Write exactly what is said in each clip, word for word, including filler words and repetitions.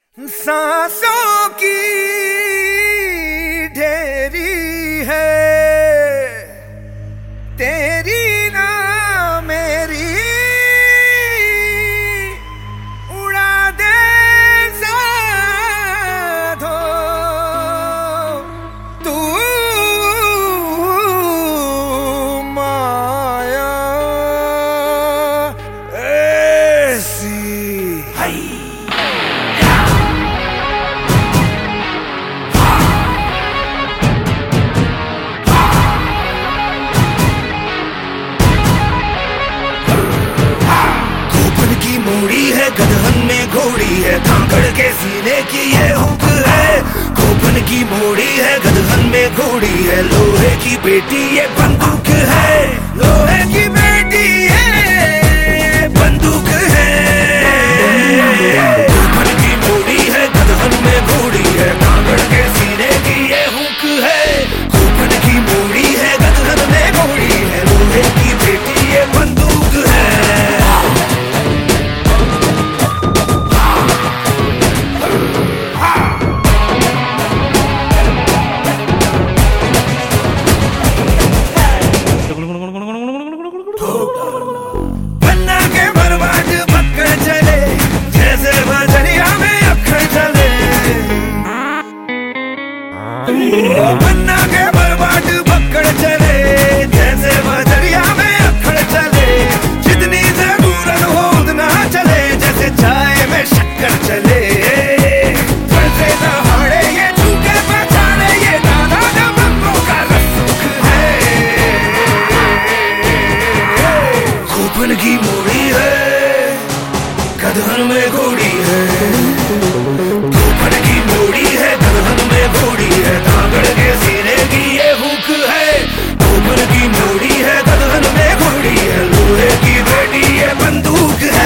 सांसों की ढेरी है तेरी ना मेरी, उड़ा दे साधो तू माया ऐसी। मूड़ी है गदहन में घोड़ी है, धाकड़ के सीने की ये हुक है। खोपन की मूड़ी है गदहन में घोड़ी है, लोहे की बेटी ये बंदूक है। लोहे की बेटी ये बंदूक है। खोपन की मूड़ी है गदहन में घोड़ी है, धाकड़ के सीने की ये हुक है। खोपन की मूड़ी है गदहन में घोड़ी है, लोहे की बेटी ये बंदूक है। बन्ना के बर्बाद पकड़ चले, जैसे बजरिया में अखड़ चले। बन्ना के बर्बाद पकड़ चले, जैसे बजरिया में अखड़ चले। जितनी जरूरत हो उतना चले, जैसे चाय में शक्कर चले। जैसे दहाड़े ये झूठे पहचाने, ये दादा दबंगों का रसूख है। खोपन की मूड़ी है गदहन में घोड़ी है। खोपन की मूड़ी है गदहन में घोड़ी है, धाकड़ के सीने की ये हुक है। खोपन की मूड़ी है गदहन में घोड़ी है, लोहे की बेटी ये बंदूक है।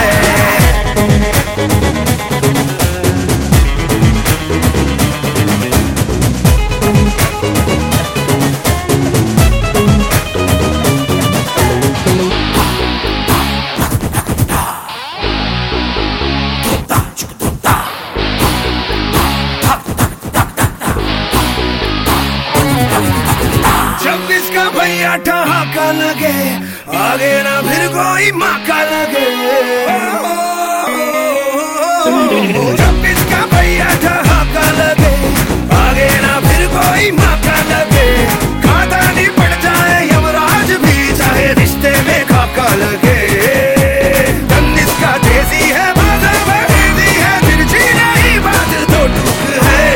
जब इसका भैया ठहाका लगे, आगे ना फिर कोई माका लगे। जब इसका भैया ठहाका लगे, आगे ना फिर कोई माका लगे। खाता नहीं पड़ जाए यमराज भी, चाहे रिश्ते में खाका लगे। धन इसका देसी है, बाजार बहेदी है, तिरछी नहीं बात तो टूक है।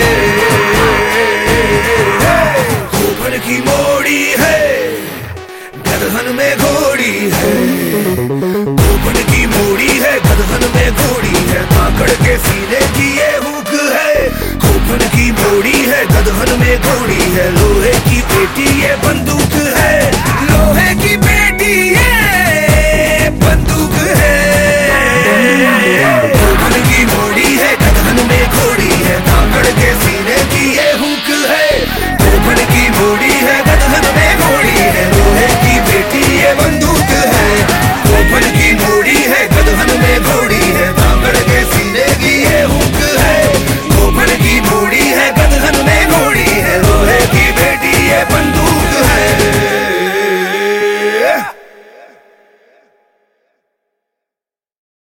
खोपन की मोड़ी है गदहन में घोड़ी है। खोपन की मोड़ी है गदहन में घोड़ी है, धाकड़ के सीने की ये हुक है। खोपन की मोड़ी है गदहन में घोड़ी है, लोहे की बेटी ये बंदूक है। लोहे की बेटी ये बंदूक है।